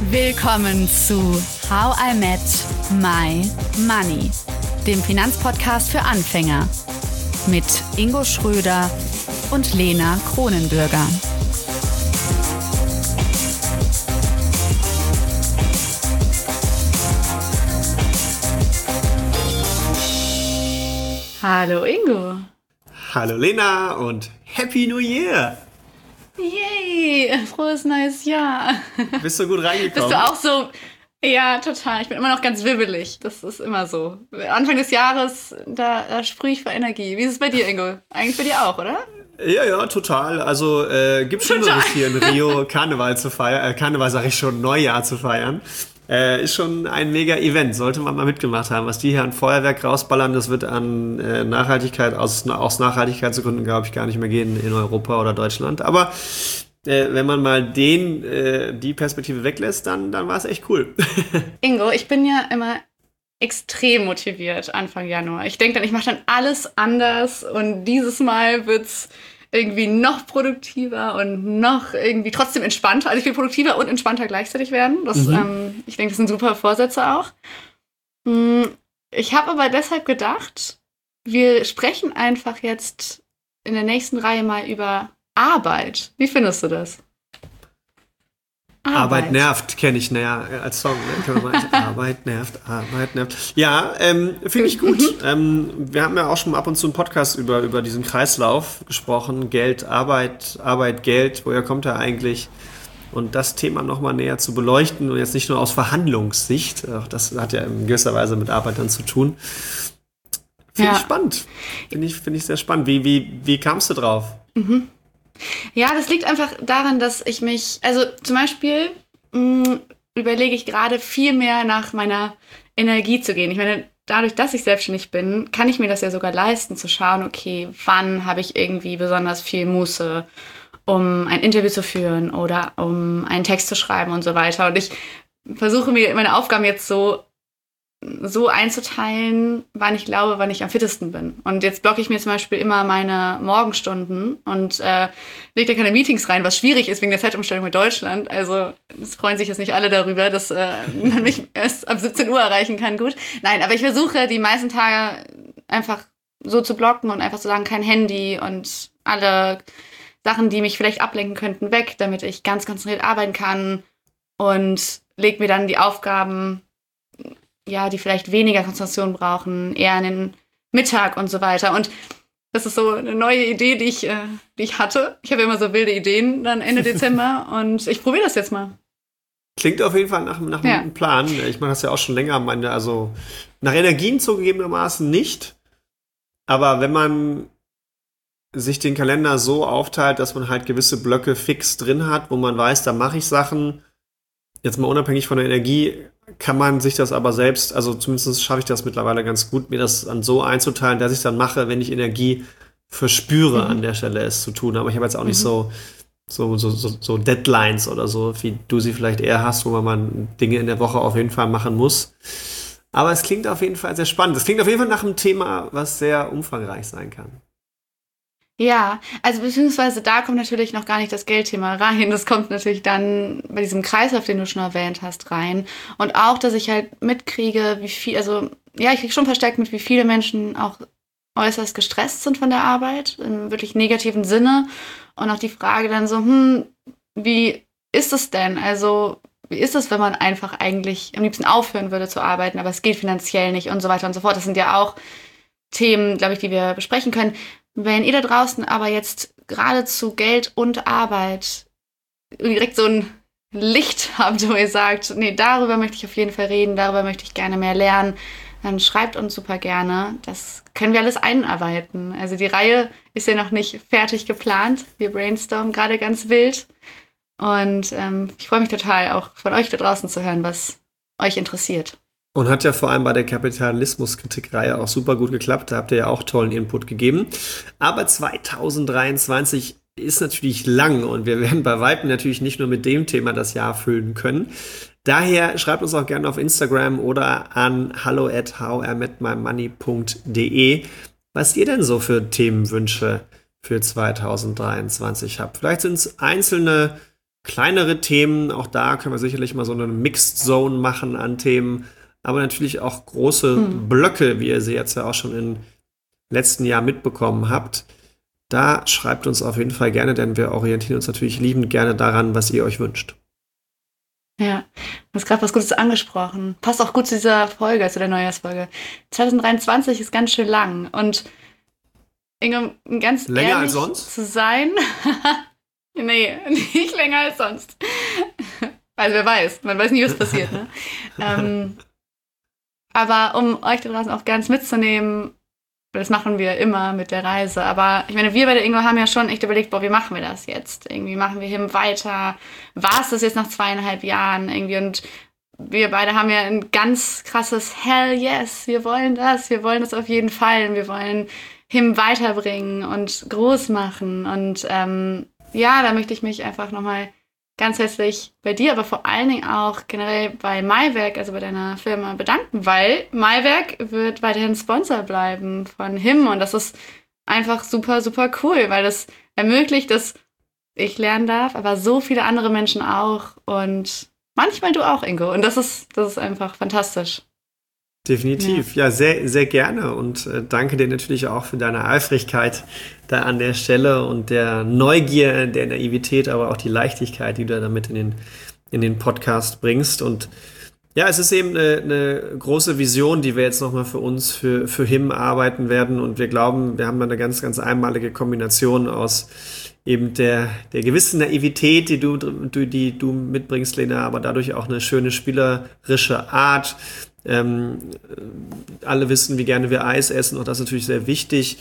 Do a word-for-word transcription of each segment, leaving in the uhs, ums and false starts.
Willkommen zu How I Met My Money, dem Finanzpodcast für Anfänger mit Ingo Schröder und Lena Kronenbürger. Hallo Ingo. Hallo Lena und Happy New Year! Yay! Frohes neues Jahr! Bist du gut reingekommen? Bist du auch so? Ja, total. Ich bin immer noch ganz wibbelig. Das ist immer so. Anfang des Jahres, da, da sprühe ich vor Energie. Wie ist es bei dir, Ingo? Eigentlich bei dir auch, oder? Ja, ja, total. Also äh, gibt schon Schlimmeres hier in Rio, Karneval zu feiern. Äh, Karneval sage ich schon, Neujahr zu feiern. Äh, ist schon ein Mega-Event. Sollte man mal mitgemacht haben. Was die hier an Feuerwerk rausballern, das wird an äh, Nachhaltigkeit, aus, aus Nachhaltigkeitsgründen, glaube ich, gar nicht mehr gehen in Europa oder Deutschland. Aber äh, wenn man mal den, äh, die Perspektive weglässt, dann, dann war es echt cool. Ingo, ich bin ja immer extrem motiviert Anfang Januar. Ich denke dann, ich mache dann alles anders und dieses Mal wird's irgendwie noch produktiver und noch irgendwie trotzdem entspannter. Also ich will produktiver und entspannter gleichzeitig werden. Das, mhm. ähm, ich denke, das sind super Vorsätze auch. Ich habe aber deshalb gedacht, wir sprechen einfach jetzt in der nächsten Reihe mal über Arbeit. Wie findest du das? Arbeit, Arbeit nervt, kenne ich näher als Song. Ne? Können wir mal Arbeit nervt, Arbeit nervt. Ja, ähm, finde ich gut. ähm, wir haben ja auch schon ab und zu einen Podcast über, über diesen Kreislauf gesprochen. Geld, Arbeit, Arbeit, Geld. Woher kommt er eigentlich? Und das Thema nochmal näher zu beleuchten und jetzt nicht nur aus Verhandlungssicht. Auch das hat ja in gewisser Weise mit Arbeit dann zu tun. Finde ja. ich spannend. Finde ich, finde ich sehr spannend. Wie, wie, wie kamst du drauf? Mhm. Ja, das liegt einfach daran, dass ich mich, also zum Beispiel mh, überlege ich gerade viel mehr nach meiner Energie zu gehen. Ich meine, dadurch, dass ich selbstständig bin, kann ich mir das ja sogar leisten, zu schauen, okay, wann habe ich irgendwie besonders viel Muße, um ein Interview zu führen oder um einen Text zu schreiben und so weiter. Und ich versuche mir meine Aufgaben jetzt so so einzuteilen, wann ich glaube, wann ich am fittesten bin. Und jetzt blocke ich mir zum Beispiel immer meine Morgenstunden und äh, lege da keine Meetings rein, was schwierig ist wegen der Zeitumstellung mit Deutschland. Also es freuen sich jetzt nicht alle darüber, dass äh, man mich erst ab siebzehn Uhr erreichen kann. Gut. Nein, aber ich versuche die meisten Tage einfach so zu blocken und einfach zu sagen, kein Handy und alle Sachen, die mich vielleicht ablenken könnten, weg, damit ich ganz konzentriert arbeiten kann und lege mir dann die Aufgaben, ja, die vielleicht weniger Konzentration brauchen, eher an den Mittag und so weiter. Und das ist so eine neue Idee, die ich, äh, die ich hatte. Ich habe immer so wilde Ideen dann Ende Dezember und ich probiere das jetzt mal. Klingt auf jeden Fall nach, nach ja. einem Plan. Ich mache das ja auch schon länger. Meine, also nach Energien zugegebenermaßen nicht. Aber wenn man sich den Kalender so aufteilt, dass man halt gewisse Blöcke fix drin hat, wo man weiß, da mache ich Sachen, jetzt mal unabhängig von der Energie, kann man sich das aber selbst, also zumindest schaffe ich das mittlerweile ganz gut, mir das dann so einzuteilen, dass ich dann mache, wenn ich Energie verspüre, mhm. an der Stelle es zu tun. Aber ich habe jetzt auch nicht mhm. so, so, so, so, so Deadlines oder so, wie du sie vielleicht eher hast, wo man Dinge in der Woche auf jeden Fall machen muss. Aber es klingt auf jeden Fall sehr spannend. Es klingt auf jeden Fall nach einem Thema, was sehr umfangreich sein kann. Ja, also beziehungsweise da kommt natürlich noch gar nicht das Geldthema rein. Das kommt natürlich dann bei diesem Kreislauf, den du schon erwähnt hast, rein. Und auch, dass ich halt mitkriege, wie viel, also ja, ich kriege schon verstärkt mit, wie viele Menschen auch äußerst gestresst sind von der Arbeit, im wirklich negativen Sinne. Und auch die Frage dann so, hm, wie ist es denn? Also wie ist es, wenn man einfach eigentlich am liebsten aufhören würde zu arbeiten, aber es geht finanziell nicht und so weiter und so fort. Das sind ja auch Themen, glaube ich, die wir besprechen können. Wenn ihr da draußen aber jetzt gerade zu Geld und Arbeit direkt so ein Licht habt, wo ihr sagt, nee, darüber möchte ich auf jeden Fall reden, darüber möchte ich gerne mehr lernen, dann schreibt uns super gerne. Das können wir alles einarbeiten. Also die Reihe ist ja noch nicht fertig geplant. Wir brainstormen gerade ganz wild. Und ähm, ich freue mich total, auch von euch da draußen zu hören, was euch interessiert. Und hat ja vor allem bei der Kapitalismuskritik-Reihe auch super gut geklappt. Da habt ihr ja auch tollen Input gegeben. Aber zwanzig dreiundzwanzig ist natürlich lang und wir werden bei Weitem natürlich nicht nur mit dem Thema das Jahr füllen können. Daher schreibt uns auch gerne auf Instagram oder an hallo at how I met my money punkt de, was ihr denn so für Themenwünsche für zwanzig dreiundzwanzig habt. Vielleicht sind es einzelne kleinere Themen. Auch da können wir sicherlich mal so eine Mixed Zone machen an Themen. Aber natürlich auch große hm. Blöcke, wie ihr sie jetzt ja auch schon im letzten Jahr mitbekommen habt. Da schreibt uns auf jeden Fall gerne, denn wir orientieren uns natürlich liebend gerne daran, was ihr euch wünscht. Ja, du hast gerade was Gutes angesprochen. Passt auch gut zu dieser Folge, zu der Neujahrsfolge. zwanzig dreiundzwanzig ist ganz schön lang. Und Ingo, um ganz länger ehrlich als sonst? zu sein, nee, nicht länger als sonst. Also wer weiß, man weiß nie, was passiert. Ne? ähm, aber um euch da draußen auch ganz mitzunehmen, das machen wir immer mit der Reise. Aber ich meine, wir bei der Ingo haben ja schon echt überlegt, boah, wie machen wir das jetzt? Irgendwie machen wir Him weiter. War es das jetzt nach zweieinhalb Jahren irgendwie? Und wir beide haben ja ein ganz krasses Hell yes, wir wollen das, wir wollen das auf jeden Fall. Wir wollen Him weiterbringen und groß machen. Und ähm, ja, da möchte ich mich einfach nochmal ganz herzlich bei dir, aber vor allen Dingen auch generell bei Maiwerk, also bei deiner Firma, bedanken, weil Maiwerk wird weiterhin Sponsor bleiben von Him und das ist einfach super, super cool, weil das ermöglicht, dass ich lernen darf, aber so viele andere Menschen auch und manchmal du auch, Ingo, und das ist, das ist einfach fantastisch. Definitiv, ja, ja sehr, sehr gerne und äh, danke dir natürlich auch für deine Eifrigkeit da an der Stelle und der Neugier, der Naivität, aber auch die Leichtigkeit, die du damit in den, in den Podcast bringst. Und ja, es ist eben eine, eine große Vision, die wir jetzt nochmal für uns, für, für Him arbeiten werden. Und wir glauben, wir haben da eine ganz, ganz einmalige Kombination aus eben der, der gewissen Naivität, die du, die du mitbringst, Lena, aber dadurch auch eine schöne spielerische Art. Ähm, alle wissen, wie gerne wir Eis essen und das ist natürlich sehr wichtig,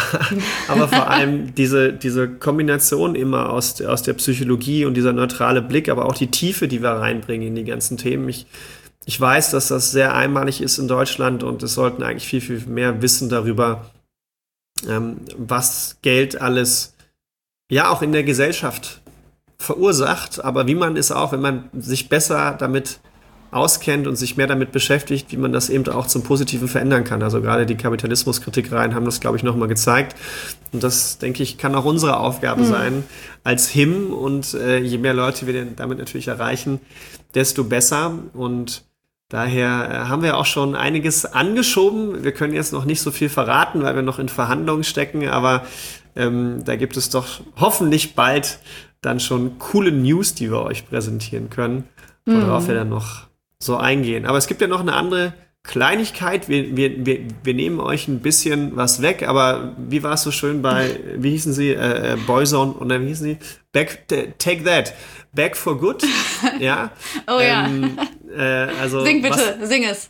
aber vor allem diese, diese Kombination immer aus, aus der Psychologie und dieser neutrale Blick, aber auch die Tiefe, die wir reinbringen in die ganzen Themen. Ich, ich weiß, dass das sehr einmalig ist in Deutschland und es sollten eigentlich viel, viel mehr wissen darüber, ähm, was Geld alles ja auch in der Gesellschaft verursacht, aber wie man es auch, wenn man sich besser damit auskennt und sich mehr damit beschäftigt, wie man das eben auch zum Positiven verändern kann. Also gerade die Kapitalismuskritikreihen haben das, glaube ich, nochmal gezeigt. Und das, denke ich, kann auch unsere Aufgabe mhm. sein als Him. Und äh, je mehr Leute wir damit natürlich erreichen, desto besser. Und daher äh, haben wir auch schon einiges angeschoben. Wir können jetzt noch nicht so viel verraten, weil wir noch in Verhandlungen stecken. Aber ähm, da gibt es doch hoffentlich bald dann schon coole News, die wir euch präsentieren können, worauf mhm. wir dann noch so eingehen. Aber es gibt ja noch eine andere Kleinigkeit. Wir, wir, wir, wir nehmen euch ein bisschen was weg, aber wie war es so schön bei, wie hießen sie? Äh, äh, Boyzone und dann wie hießen sie? Back, t- take that. Back for good. Ja. Oh ähm, ja. Äh, also, sing bitte, was, sing es.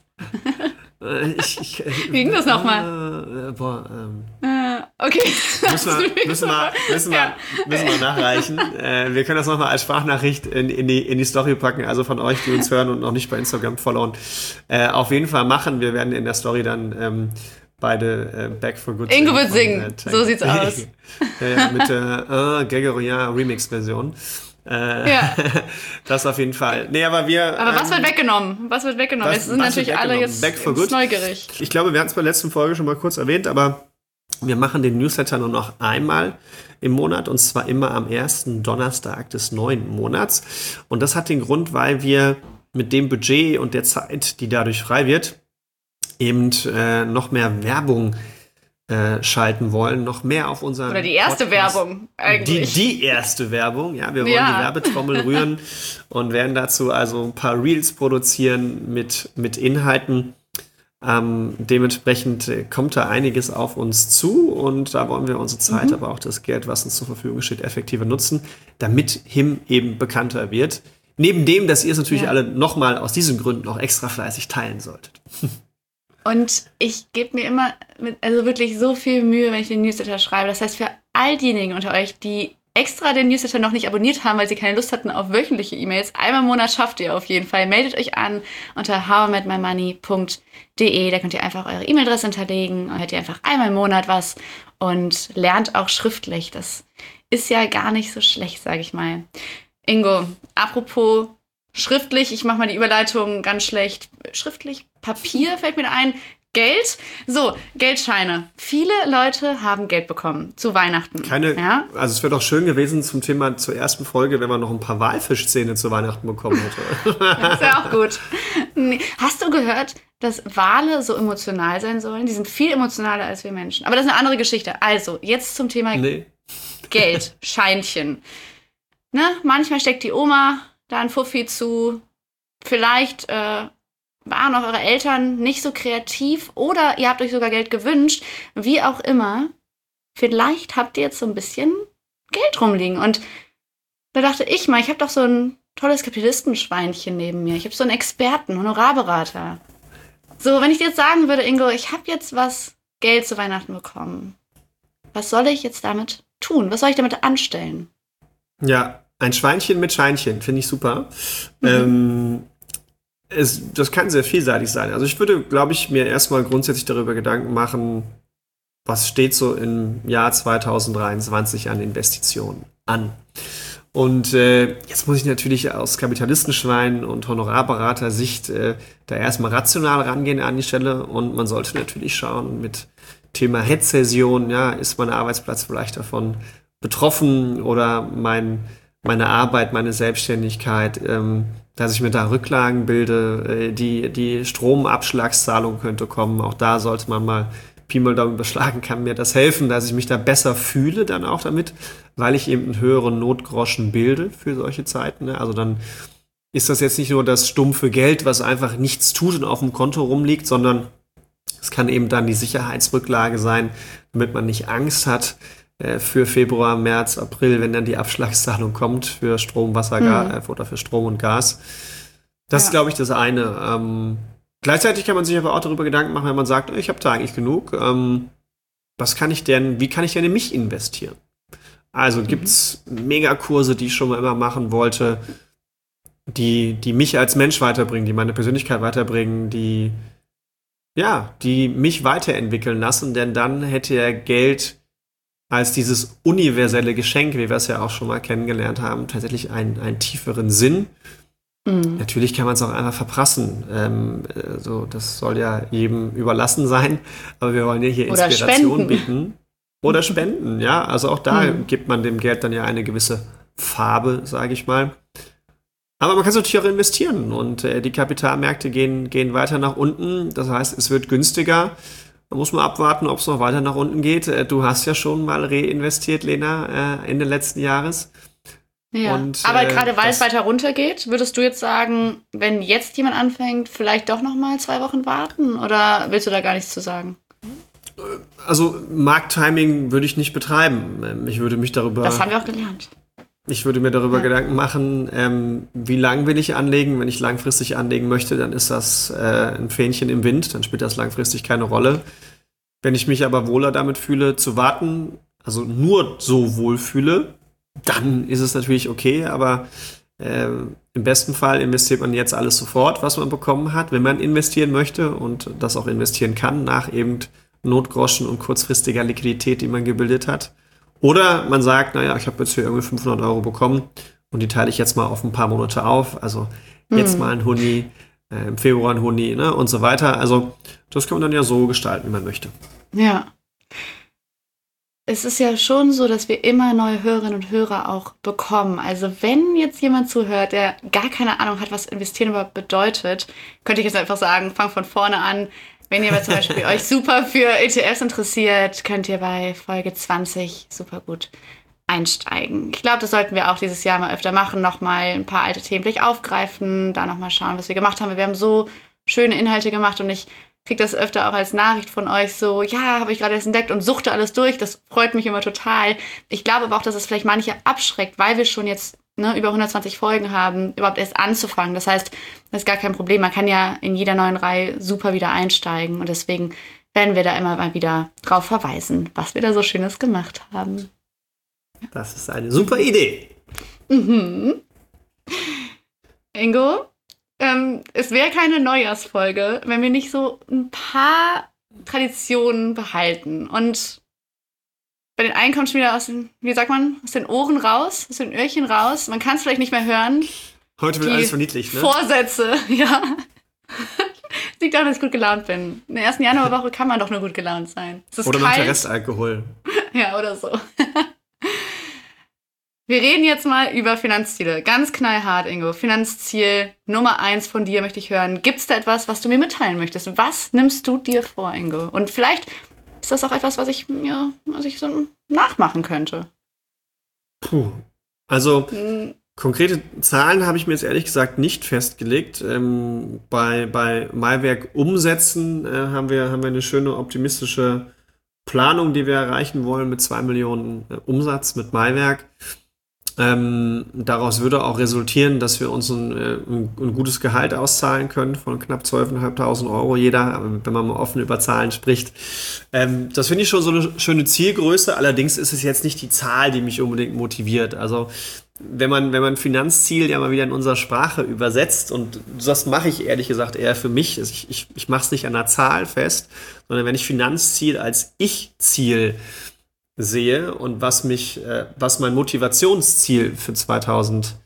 äh, ich, ich, wie ging das nochmal? Äh, boah, ähm. Äh, okay. Müssen wir, müssen wir, müssen wir, ja. müssen wir nachreichen. Äh, wir können das nochmal als Sprachnachricht in, in, die, in die Story packen, also von euch, die uns hören und noch nicht bei Instagram followen. Äh, auf jeden Fall machen. Wir werden in der Story dann ähm, beide äh, Back for Good Ingo wird singen, äh, so sieht's aus. ja, ja, mit der äh, Gregorian Remix-Version. Äh, ja. Das auf jeden Fall. Nee, aber wir. Aber was ähm, wird weggenommen? Was wird weggenommen? Was, Jetzt sind natürlich alle jetzt, jetzt neugierig. Ich glaube, wir hatten es bei der letzten Folge schon mal kurz erwähnt, aber wir machen den Newsletter nur noch einmal im Monat und zwar immer am ersten Donnerstag des neuen Monats. Und das hat den Grund, weil wir mit dem Budget und der Zeit, die dadurch frei wird, eben äh, noch mehr Werbung äh, schalten wollen, noch mehr auf unseren Oder die erste Podcast. Werbung eigentlich. Die, die erste Werbung, ja, wir wollen ja. die Werbetrommel rühren und werden dazu also ein paar Reels produzieren mit, mit Inhalten. Ähm, dementsprechend kommt da einiges auf uns zu und da wollen wir unsere Zeit, mhm. aber auch das Geld, was uns zur Verfügung steht, effektiver nutzen, damit Him eben bekannter wird. Neben dem, dass ihr es natürlich ja. alle nochmal aus diesen Gründen auch extra fleißig teilen solltet. Und ich gebe mir immer mit, also wirklich so viel Mühe, wenn ich den Newsletter schreibe. Das heißt, für all diejenigen unter euch, die extra den Newsletter noch nicht abonniert haben, weil sie keine Lust hatten auf wöchentliche E-Mails, einmal im Monat schafft ihr auf jeden Fall. Meldet euch an unter how I met my money punkt de. Da könnt ihr einfach eure E-Mail-Adresse hinterlegen und hört ihr einfach einmal im Monat was und lernt auch schriftlich. Das ist ja gar nicht so schlecht, sage ich mal. Ingo, apropos schriftlich, ich mache mal die Überleitung ganz schlecht. Schriftlich, Papier fällt mir da ein. Geld. So, Geldscheine. Viele Leute haben Geld bekommen zu Weihnachten. Keine, ja? Also es wäre doch schön gewesen zum Thema zur ersten Folge, wenn man noch ein paar Walfischzähne zu Weihnachten bekommen hätte. Das wäre auch gut. Nee. Hast du gehört, dass Wale so emotional sein sollen? Die sind viel emotionaler als wir Menschen. Aber das ist eine andere Geschichte. Also, jetzt zum Thema nee. Geld, Scheinchen. Ne? Manchmal steckt die Oma da ein Fuffi zu. Vielleicht äh, waren auch eure Eltern nicht so kreativ oder ihr habt euch sogar Geld gewünscht. Wie auch immer. Vielleicht habt ihr jetzt so ein bisschen Geld rumliegen. Und da dachte ich mal, ich habe doch so ein tolles Kapitalistenschweinchen neben mir. Ich habe so einen Experten, Honorarberater. So, wenn ich dir jetzt sagen würde, Ingo, ich habe jetzt was Geld zu Weihnachten bekommen. Was soll ich jetzt damit tun? Was soll ich damit anstellen? Ja, ein Schweinchen mit Scheinchen, finde ich super. Mhm. Ähm, es, das kann sehr vielseitig sein. Also ich würde, glaube ich, mir erstmal grundsätzlich darüber Gedanken machen, was steht so im Jahr zwanzig dreiundzwanzig an Investitionen an. Und äh, jetzt muss ich natürlich aus Kapitalistenschwein und Honorarberater-Sicht äh, da erstmal rational rangehen an die Stelle. Und man sollte natürlich schauen mit Thema Rezession, ja, ist mein Arbeitsplatz vielleicht davon betroffen oder mein, meine Arbeit, meine Selbstständigkeit, ähm, dass ich mir da Rücklagen bilde, äh, die, die Stromabschlagszahlung könnte kommen. Auch da sollte man mal Pi mal Daumen überschlagen, kann mir das helfen, dass ich mich da besser fühle dann auch damit, weil ich eben einen höheren Notgroschen bilde für solche Zeiten. Ne? Also dann ist das jetzt nicht nur das stumpfe Geld, was einfach nichts tut und auf dem Konto rumliegt, sondern es kann eben dann die Sicherheitsrücklage sein, damit man nicht Angst hat äh, für Februar, März, April, wenn dann die Abschlagszahlung kommt für Strom, Wasser, mhm. Gas, oder für Strom und Gas. Das ja. ist, glaube ich, das eine. Ähm, Gleichzeitig kann man sich aber auch darüber Gedanken machen, wenn man sagt, ich habe da eigentlich genug. Ähm, was kann ich denn, wie kann ich denn in mich investieren? Also mhm. gibt's Megakurse, die ich schon mal immer machen wollte, die, die mich als Mensch weiterbringen, die meine Persönlichkeit weiterbringen, die, ja, die mich weiterentwickeln lassen, denn dann hätte ja Geld als dieses universelle Geschenk, wie wir es ja auch schon mal kennengelernt haben, tatsächlich einen, einen tieferen Sinn. Mhm. Natürlich kann man es auch einfach verprassen. Ähm, also das soll ja jedem überlassen sein. Aber wir wollen ja hier Oder Inspiration spenden. bieten. Oder spenden, ja. Also auch da mhm. gibt man dem Geld dann ja eine gewisse Farbe, sage ich mal. Aber man kann es natürlich auch investieren. Und äh, die Kapitalmärkte gehen, gehen weiter nach unten. Das heißt, es wird günstiger. Da muss man abwarten, ob es noch weiter nach unten geht. Äh, du hast ja schon mal reinvestiert, Lena, äh, Ende letzten Jahres. Ja, und, aber äh, gerade weil es weiter runtergeht, würdest du jetzt sagen, wenn jetzt jemand anfängt, vielleicht doch noch mal zwei Wochen warten? Oder willst du da gar nichts zu sagen? Also Markttiming würde ich nicht betreiben. Ich würde mich darüber... Das haben wir auch gelernt. Ich würde mir darüber ja. Gedanken machen, ähm, wie lang will ich anlegen. Wenn ich langfristig anlegen möchte, dann ist das äh, ein Fähnchen im Wind. Dann spielt das langfristig keine Rolle. Wenn ich mich aber wohler damit fühle, zu warten, also nur so wohl fühle, dann ist es natürlich okay, aber äh, im besten Fall investiert man jetzt alles sofort, was man bekommen hat, wenn man investieren möchte und das auch investieren kann, nach eben Notgroschen und kurzfristiger Liquidität, die man gebildet hat. Oder man sagt, naja, ich habe jetzt hier irgendwie fünfhundert Euro bekommen und die teile ich jetzt mal auf ein paar Monate auf. Also jetzt mhm. mal ein Huni, äh, im Februar ein Huni, ne, und so weiter. Also das kann man dann ja so gestalten, wie man möchte. Ja. Es ist ja schon so, dass wir immer neue Hörerinnen und Hörer auch bekommen. Also wenn jetzt jemand zuhört, der gar keine Ahnung hat, was investieren überhaupt bedeutet, könnte ich jetzt einfach sagen, fang von vorne an. Wenn ihr aber zum Beispiel euch super für E T Fs interessiert, könnt ihr bei Folge zwanzig super gut einsteigen. Ich glaube, das sollten wir auch dieses Jahr mal öfter machen, nochmal ein paar alte Themen vielleicht aufgreifen, da nochmal schauen, was wir gemacht haben. Wir haben so schöne Inhalte gemacht und ich kriege das öfter auch als Nachricht von euch so, ja, habe ich gerade erst entdeckt und suchte alles durch. Das freut mich immer total. Ich glaube aber auch, dass es vielleicht manche abschreckt, weil wir schon jetzt ne, über hundertzwanzig Folgen haben, überhaupt erst anzufangen. Das heißt, das ist gar kein Problem. Man kann ja in jeder neuen Reihe super wieder einsteigen. Und deswegen werden wir da immer mal wieder drauf verweisen, was wir da so Schönes gemacht haben. Das ist eine super Idee. Mhm. Ingo? Ähm, es wäre keine Neujahrsfolge, wenn wir nicht so ein paar Traditionen behalten. Und bei den einen kommt schon wieder aus den, wie sagt man, aus den Ohren raus, aus den Öhrchen raus. Man kann es vielleicht nicht mehr hören. Heute wird alles verniedlicht, ne? Vorsätze, ja. liegt daran, dass ich gut gelaunt bin. In der ersten Januarwoche kann man doch nur gut gelaunt sein. Es ist oder kalt. nach der Restalkohol. Ja, oder so. Wir reden jetzt mal über Finanzziele. Ganz knallhart, Ingo. Finanzziel Nummer eins von dir möchte ich hören. Gibt es da etwas, was du mir mitteilen möchtest? Was nimmst du dir vor, Ingo? Und vielleicht ist das auch etwas, was ich mir, was ich so nachmachen könnte. Puh. Also, Hm. konkrete Zahlen habe ich mir jetzt ehrlich gesagt nicht festgelegt. Ähm, bei, bei Maiwerk Umsätzen äh, haben wir, haben wir eine schöne optimistische Planung, die wir erreichen wollen mit zwei Millionen äh, Umsatz mit Maiwerk. Ähm, daraus würde auch resultieren, dass wir uns ein, ein, ein gutes Gehalt auszahlen können von knapp zwölftausendfünfhundert Euro jeder, wenn man mal offen über Zahlen spricht. Ähm, das finde ich schon so eine schöne Zielgröße. Allerdings ist es jetzt nicht die Zahl, die mich unbedingt motiviert. Also wenn man, wenn man Finanzziel ja mal wieder in unserer Sprache übersetzt, und das mache ich ehrlich gesagt eher für mich, ich, ich, ich mache es nicht an einer Zahl fest, sondern wenn ich Finanzziel als Ich-Ziel sehe und was mich, äh, was mein Motivationsziel für zweitausendzwei,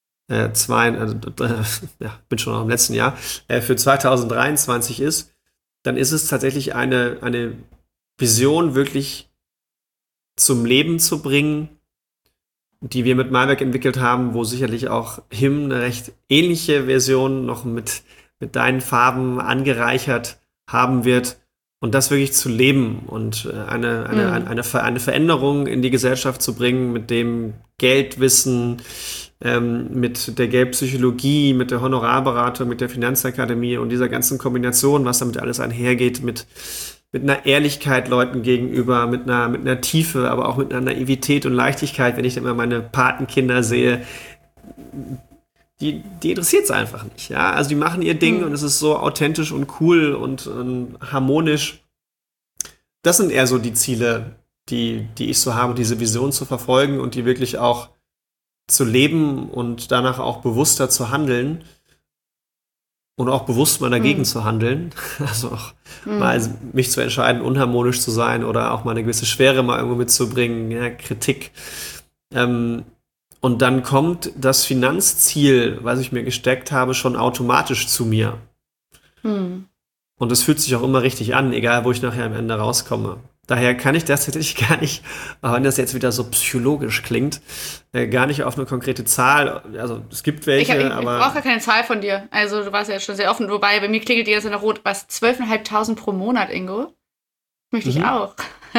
äh, ja, bin schon noch im letzten Jahr, äh, für zweitausenddreiundzwanzig ist, dann ist es tatsächlich eine, eine Vision wirklich zum Leben zu bringen, die wir mit Maiwerk entwickelt haben, wo sicherlich auch Him eine recht ähnliche Version noch mit, mit deinen Farben angereichert haben wird. Und das wirklich zu leben und eine, eine, Mhm. eine, eine, eine Veränderung in die Gesellschaft zu bringen, mit dem Geldwissen, ähm, mit der Geldpsychologie, mit der Honorarberatung, mit der Finanzakademie und dieser ganzen Kombination, was damit alles einhergeht, mit, mit einer Ehrlichkeit Leuten gegenüber, mit einer, mit einer Tiefe, aber auch mit einer Naivität und Leichtigkeit, wenn ich dann immer meine Patenkinder sehe. Die, die interessiert es einfach nicht, ja. Also die machen ihr Ding, mhm, und es ist so authentisch und cool und, und harmonisch. Das sind eher so die Ziele, die, die ich so habe, diese Vision zu verfolgen und die wirklich auch zu leben und danach auch bewusster zu handeln und auch bewusst mal dagegen, mhm, zu handeln. Also auch, mhm, mal mich zu entscheiden, unharmonisch zu sein oder auch mal eine gewisse Schwere mal irgendwo mitzubringen, ja, Kritik. Ähm, Und dann kommt das Finanzziel, was ich mir gesteckt habe, schon automatisch zu mir. Hm. Und es fühlt sich auch immer richtig an, egal wo ich nachher am Ende rauskomme. Daher kann ich das tatsächlich gar nicht, auch wenn das jetzt wieder so psychologisch klingt, äh, gar nicht auf eine konkrete Zahl. Also es gibt welche, ich, ich, aber... Ich brauche gar keine Zahl von dir. Also du warst ja schon sehr offen. Wobei, bei mir klingelt die jetzt noch rot. Was, zwölftausendfünfhundert pro Monat, Ingo? Möchte ich, mhm, auch.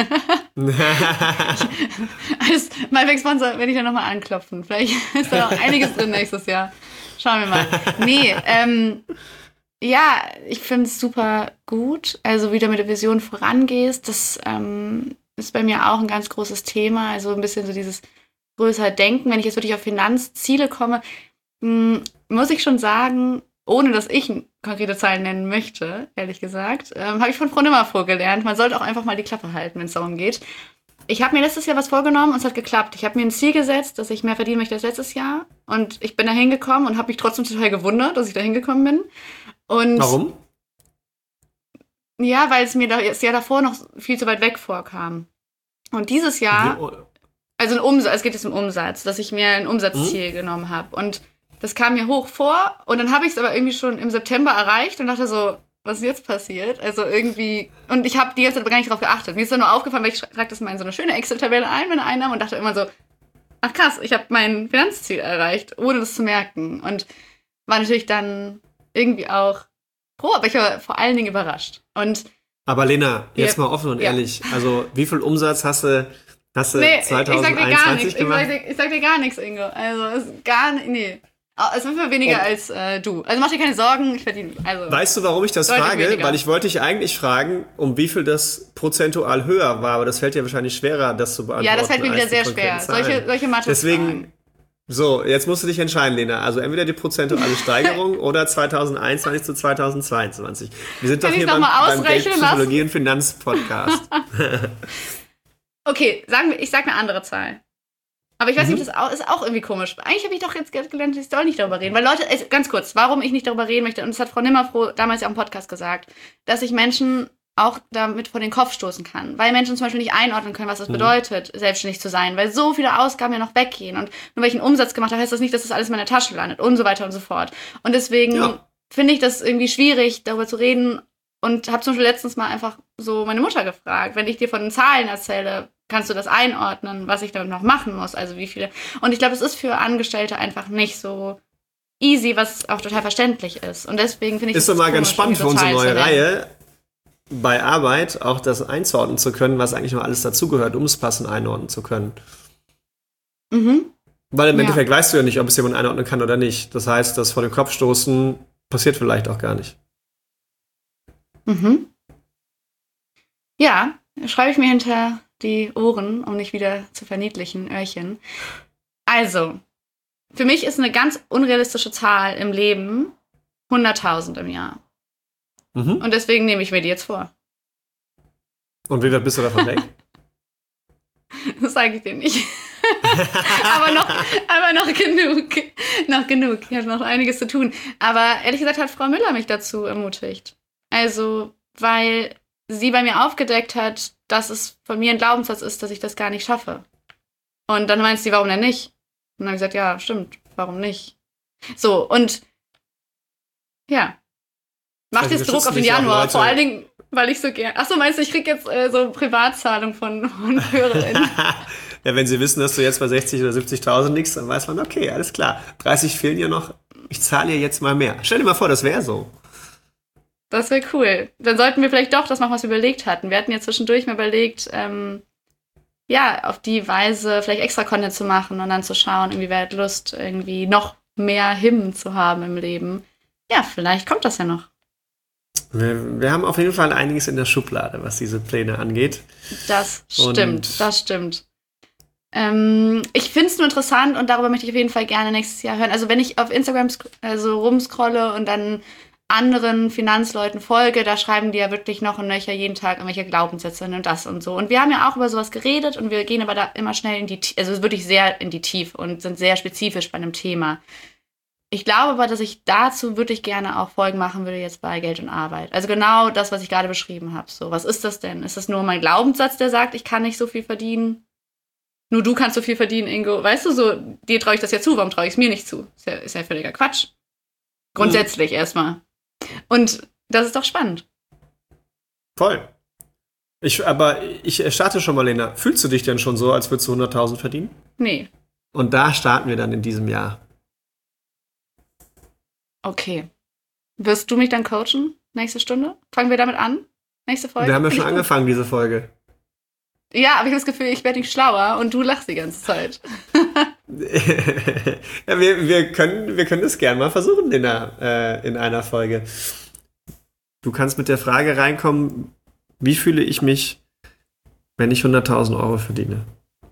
Als Maiwerk-Sponsor werde ich da nochmal anklopfen. Vielleicht ist da auch einiges drin nächstes Jahr. Schauen wir mal. Nee, ähm, ja, ich finde es super gut. Also wie du mit der Vision vorangehst, das ähm, ist bei mir auch ein ganz großes Thema. Also ein bisschen so dieses größere Denken. Wenn ich jetzt wirklich auf Finanzziele komme, mh, muss ich schon sagen, ohne dass ich konkrete Zahlen nennen möchte, ehrlich gesagt, ähm, habe ich von Frau Nimmervoll gelernt. Man sollte auch einfach mal die Klappe halten, wenn es darum geht. Ich habe mir letztes Jahr was vorgenommen und es hat geklappt. Ich habe mir ein Ziel gesetzt, dass ich mehr verdienen möchte als letztes Jahr. Und ich bin da hingekommen und habe mich trotzdem total gewundert, dass ich da hingekommen bin. Und warum? Ja, weil es mir das Jahr davor noch viel zu weit weg vorkam. Und dieses Jahr, also ein Umsatz, es geht jetzt um Umsatz, dass ich mir ein Umsatzziel hm? genommen habe. Und das kam mir hoch vor und dann habe ich es aber irgendwie schon im September erreicht und dachte so, was ist jetzt passiert? Also irgendwie, und ich habe die ganze Zeit gar nicht drauf geachtet. Mir ist dann nur aufgefallen, weil ich trage das mal in so eine schöne Excel-Tabelle ein, meine Einnahmen, und dachte immer so, ach krass, ich habe mein Finanzziel erreicht, ohne das zu merken. Und war natürlich dann irgendwie auch froh, aber ich war vor allen Dingen überrascht. Und aber Lena, jetzt ja, mal offen und ja. ehrlich, also wie viel Umsatz hast du, hast du nee, zweitausendeinundzwanzig gemacht? Ich sag, dir, ich sag dir gar nichts, Ingo. Also es ist gar nicht, nee. Es ist weniger und als äh, du. Also mach dir keine Sorgen, ich verdiene. Also, weißt du, warum ich das frage? Weniger. Weil ich wollte dich eigentlich fragen, um wie viel das prozentual höher war, aber das fällt dir wahrscheinlich schwerer, das zu beantworten. Ja, das fällt mir wieder sehr schwer. Solche, solche Mathe. Deswegen, so, jetzt musst du dich entscheiden, Lena. Also entweder die prozentuale Steigerung oder zweitausendeinundzwanzig zu zweitausendzweiundzwanzig. Wir sind Kann doch hier beim, beim Geldpsychologie und Finanzpodcast. Okay, sagen wir, ich sag eine andere Zahl. Aber ich weiß mhm. nicht, das ist auch irgendwie komisch. Eigentlich habe ich doch jetzt gelernt, ich soll nicht darüber reden. Weil Leute, ganz kurz, warum ich nicht darüber reden möchte, und das hat Frau Nimmerfroh damals ja auch im Podcast gesagt, dass ich Menschen auch damit vor den Kopf stoßen kann. Weil Menschen zum Beispiel nicht einordnen können, was das mhm. bedeutet, selbstständig zu sein. Weil so viele Ausgaben ja noch weggehen. Und nur weil ich einen Umsatz gemacht habe, heißt das nicht, dass das alles in meiner Tasche landet und so weiter und so fort. Und deswegen, ja. finde ich das irgendwie schwierig, darüber zu reden. Und habe zum Beispiel letztens mal einfach so meine Mutter gefragt, wenn ich dir von den Zahlen erzähle, kannst du das einordnen, was ich damit noch machen muss, also wie viele. Und ich glaube, es ist für Angestellte einfach nicht so easy, was auch total verständlich ist. Und deswegen finde ich es ist doch mal ganz spannend für unsere neue Reihe, bei Arbeit auch das einzuordnen zu können, was eigentlich noch alles dazugehört, um es passend einordnen zu können. Mhm. Weil im Ja. Endeffekt weißt du ja nicht, ob es jemand einordnen kann oder nicht. Das heißt, das vor den Kopf stoßen passiert vielleicht auch gar nicht. Mhm. Ja, schreibe ich mir hinter die Ohren, um nicht wieder zu verniedlichen, Öhrchen. Also, für mich ist eine ganz unrealistische Zahl im Leben hunderttausend im Jahr. Mhm. Und deswegen nehme ich mir die jetzt vor. Und wie weit bist du davon weg? Das sage ich dir nicht. aber, noch, aber noch genug. Noch genug. Ich habe noch einiges zu tun. Aber ehrlich gesagt hat Frau Müller mich dazu ermutigt. Also, weil sie bei mir aufgedeckt hat, dass es von mir ein Glaubenssatz ist, dass ich das gar nicht schaffe. Und dann meint sie, warum denn nicht? Und dann habe ich gesagt, ja, stimmt, warum nicht? So, und ja. Macht Also, jetzt wir Druck auf den schützen dich auch, Januar. Leute. Vor allen Dingen, weil ich so gerne. Achso, meinst du, ich krieg jetzt äh, so Privatzahlung von, von HörerInnen? Ja, wenn sie wissen, dass du jetzt bei sechzig oder siebzigtausend liegst, dann weiß man, okay, alles klar. dreißig fehlen ja noch. Ich zahle ihr jetzt mal mehr. Stell dir mal vor, das wäre so. Das wäre cool. Dann sollten wir vielleicht doch das machen, was wir überlegt hatten. Wir hatten ja zwischendurch mal überlegt, ähm, ja, auf die Weise vielleicht extra Content zu machen und dann zu schauen, inwieweit Lust, irgendwie noch mehr Hymnen zu haben im Leben. Ja, vielleicht kommt das ja noch. Wir, wir haben auf jeden Fall einiges in der Schublade, was diese Pläne angeht. Das Und- stimmt, das stimmt. Ähm, ich finde es nur interessant und darüber möchte ich auf jeden Fall gerne nächstes Jahr hören. Also wenn ich auf Instagram sk- also rumscrolle und dann anderen Finanzleuten folge, da schreiben die ja wirklich noch und nöcher jeden Tag irgendwelche Glaubenssätze und das und so. Und wir haben ja auch über sowas geredet und wir gehen aber da immer schnell in die, T- also wirklich sehr in die Tiefe und sind sehr spezifisch bei einem Thema. Ich glaube aber, dass ich dazu wirklich gerne auch Folgen machen würde jetzt bei Geld und Arbeit. Also genau das, was ich gerade beschrieben habe. So, was ist das denn? Ist das nur mein Glaubenssatz, der sagt, ich kann nicht so viel verdienen? Nur du kannst so viel verdienen, Ingo. Weißt du, so, dir traue ich das ja zu, warum traue ich es mir nicht zu? Ist ja, ist ja völliger Quatsch. Grundsätzlich mhm. erstmal. Und das ist doch spannend. Voll. Ich, aber ich starte schon mal, Lena. Fühlst du dich denn schon so, als würdest du hunderttausend verdienen? Nee. Und da starten wir dann in diesem Jahr. Okay. Wirst du mich dann coachen? Nächste Stunde? Fangen wir damit an? Nächste Folge? Wir haben ja Finde schon ich gut. angefangen, diese Folge. Ja, aber ich habe das Gefühl, ich werde nicht schlauer und du lachst die ganze Zeit. Ja, wir, wir, können, wir können das gerne mal versuchen in einer, äh, in einer Folge. Du kannst mit der Frage reinkommen, wie fühle ich mich, wenn ich hunderttausend Euro verdiene?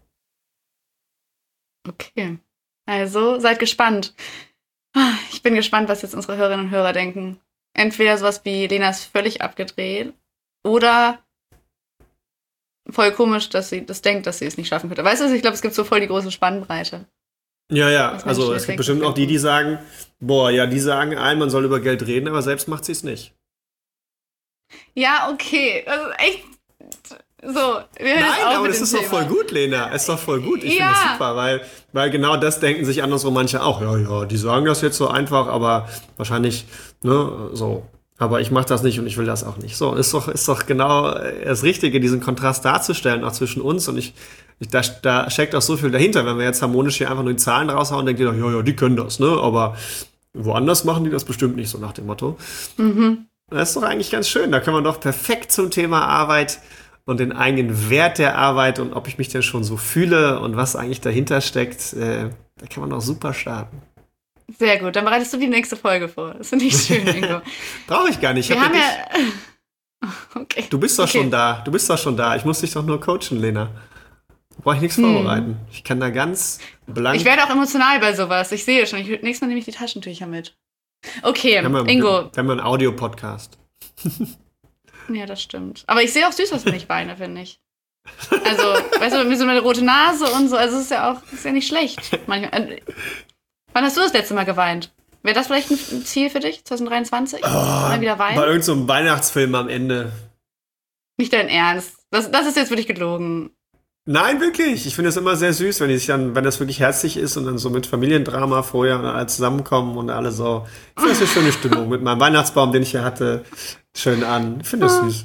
Okay. Also, seid gespannt. Ich bin gespannt, was jetzt unsere Hörerinnen und Hörer denken. Entweder sowas wie Lena ist völlig abgedreht oder voll komisch, dass sie das denkt, dass sie es nicht schaffen könnte. Weißt du, ich glaube, es gibt so voll die große Spannbreite. Ja, ja, Was also Menschen es gibt denken, bestimmt auch die, finden. die sagen, boah, ja, die sagen allen, man soll über Geld reden, aber selbst macht sie es nicht. Ja, okay. Das ist echt so. Wir hören Nein, jetzt auf aber mit das dem ist doch Thema. voll gut, Lena. Ist doch voll gut. Ich Ja. finde das super, weil, weil genau das denken sich andersrum manche auch. Ja, ja, die sagen das jetzt so einfach, aber wahrscheinlich, ne, so. Aber ich mache das nicht und ich will das auch nicht. So, ist doch, ist doch genau das Richtige, diesen Kontrast darzustellen, auch zwischen uns. Und ich, ich da, da steckt auch so viel dahinter. Wenn wir jetzt harmonisch hier einfach nur die Zahlen raushauen, denkt ihr doch, ja, ja, die können das, ne? Aber woanders machen die das bestimmt nicht, so nach dem Motto. Mhm. Das ist doch eigentlich ganz schön. Da können wir doch perfekt zum Thema Arbeit und den eigenen Wert der Arbeit und ob ich mich denn schon so fühle und was eigentlich dahinter steckt, äh, da kann man doch super starten. Sehr gut, dann bereitest du die nächste Folge vor. Das finde ich schön, Ingo. Brauche ich gar nicht. Ich Wir hab haben ja ja... dich. Okay. Du bist doch Okay. schon da. Du bist doch schon da. Ich muss dich doch nur coachen, Lena. Da brauche ich nichts Hm. vorbereiten. Ich kann da ganz blank... Ich werde auch emotional bei sowas. Ich sehe schon. Ich, nächstes Mal nehme ich die Taschentücher mit. Okay, wir haben, Ingo. Wir haben einen Audio-Podcast. Ja, das stimmt. Aber ich sehe auch süß aus, wenn ich weine, finde ich. Also, weißt du, mir so eine rote Nase und so. Also, es ist ja auch ist ja nicht schlecht. Manchmal. Äh, wann hast du das letzte Mal geweint? Wäre das vielleicht ein Ziel für dich, zwanzig dreiundzwanzig? Mal wieder Bei weinen? irgendeinem so einem Weihnachtsfilm am Ende. Nicht dein Ernst. Das, das ist jetzt wirklich gelogen. Nein, wirklich. Ich finde es immer sehr süß, wenn die sich dann, wenn das wirklich herzlich ist und dann so mit Familiendrama vorher und alle zusammenkommen und alle so. Ich finde das eine schöne Stimmung mit meinem Weihnachtsbaum, den ich hier hatte, schön an. Ich finde das süß.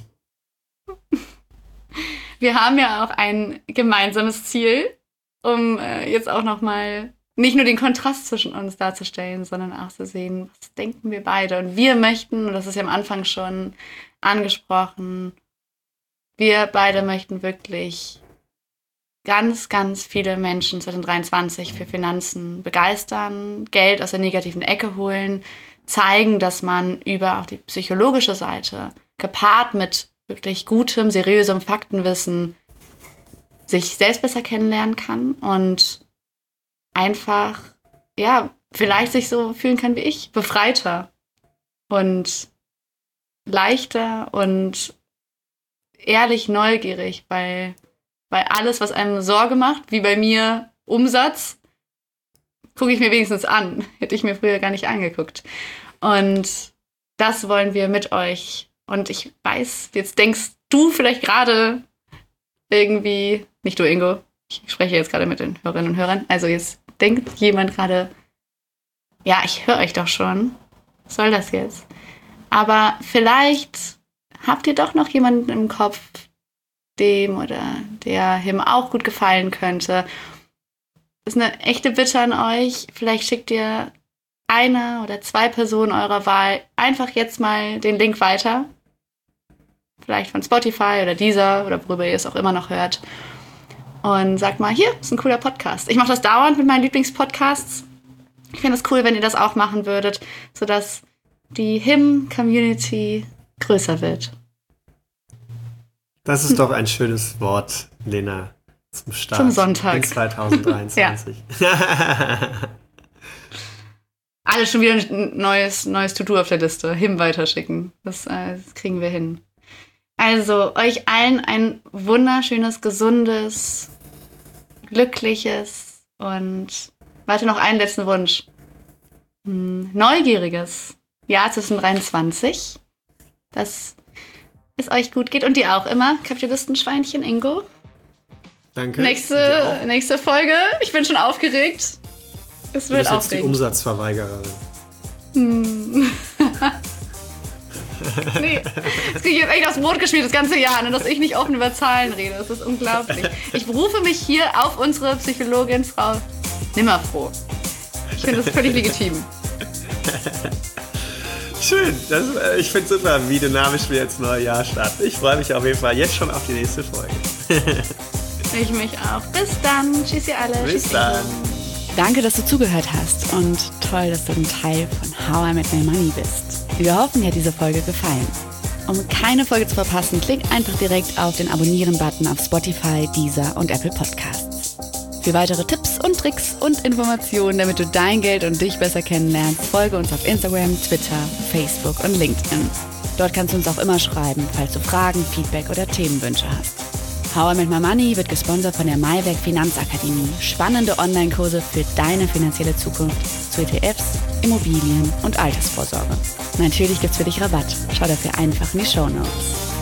Wir haben ja auch ein gemeinsames Ziel, um äh, jetzt auch nochmal nicht nur den Kontrast zwischen uns darzustellen, sondern auch zu sehen, was denken wir beide. Und wir möchten, und das ist ja am Anfang schon angesprochen, wir beide möchten wirklich ganz, ganz viele Menschen zwanzig dreiundzwanzig für Finanzen begeistern, Geld aus der negativen Ecke holen, zeigen, dass man über auch die psychologische Seite, gepaart mit wirklich gutem, seriösem Faktenwissen, sich selbst besser kennenlernen kann und einfach, ja, vielleicht sich so fühlen kann wie ich, befreiter und leichter und ehrlich neugierig, weil Weil alles, was einem Sorge macht, wie bei mir Umsatz, gucke ich mir wenigstens an. Hätte ich mir früher gar nicht angeguckt. Und das wollen wir mit euch. Und ich weiß, jetzt denkst du vielleicht gerade irgendwie, nicht du, Ingo, ich spreche jetzt gerade mit den Hörerinnen und Hörern, also jetzt denkt jemand gerade, ja, ich höre euch doch schon. Was soll das jetzt? Aber vielleicht habt ihr doch noch jemanden im Kopf, dem oder der ihm auch gut gefallen könnte. Das ist eine echte Bitte an euch. Vielleicht schickt ihr eine oder zwei Personen eurer Wahl einfach jetzt mal den Link weiter. Vielleicht von Spotify oder Deezer oder worüber ihr es auch immer noch hört. Und sagt mal, hier, ist ein cooler Podcast. Ich mache das dauernd mit meinen Lieblingspodcasts. Ich finde es cool, wenn ihr das auch machen würdet, sodass die H I M-Community größer wird. Das ist doch ein schönes Wort, Lena, zum Start. Zum Sonntag. In zwanzig dreiundzwanzig. Ja. Alle schon wieder ein neues, neues To-Do auf der Liste. H I M weiterschicken. Das, äh, das kriegen wir hin. Also, euch allen ein wunderschönes, gesundes, glückliches und warte, noch einen letzten Wunsch. Hm, neugieriges Jahr zwanzig dreiundzwanzig. Das es euch gut geht und dir auch immer. Kapitalistenschweinchen Ingo. Danke. Nächste, nächste Folge. Ich bin schon aufgeregt. Es wird aufregend. Du bist jetzt die aufregend. Umsatzverweigererin. Hm. Nee, das kriege ich jetzt echt aufs Brot geschmiert das ganze Jahr, ne, dass ich nicht offen über Zahlen rede. Das ist unglaublich. Ich berufe mich hier auf unsere Psychologin Frau Nimmerfroh. Ich finde das völlig legitim. Schön, das, äh, ich finde es super, wie dynamisch wir jetzt neue Jahr starten. Ich freue mich auf jeden Fall jetzt schon auf die nächste Folge. Ich mich auch. Bis dann. Tschüss ihr alle. Bis Tschüss, dann. Danke, dass du zugehört hast und toll, dass du ein Teil von How I Made My Money bist. Wir hoffen, dir hat diese Folge gefallen. Um keine Folge zu verpassen, klick einfach direkt auf den Abonnieren-Button auf Spotify, Deezer und Apple Podcasts. Für weitere Tipps und Tricks und Informationen, damit du dein Geld und dich besser kennenlernst, folge uns auf Instagram, Twitter, Facebook und LinkedIn. Dort kannst du uns auch immer schreiben, falls du Fragen, Feedback oder Themenwünsche hast. How I Made My Money wird gesponsert von der Maiwerk Finanzakademie. Spannende Online-Kurse für deine finanzielle Zukunft zu E T Fs, Immobilien und Altersvorsorge. Natürlich gibt's für dich Rabatt. Schau dafür einfach in die Shownotes.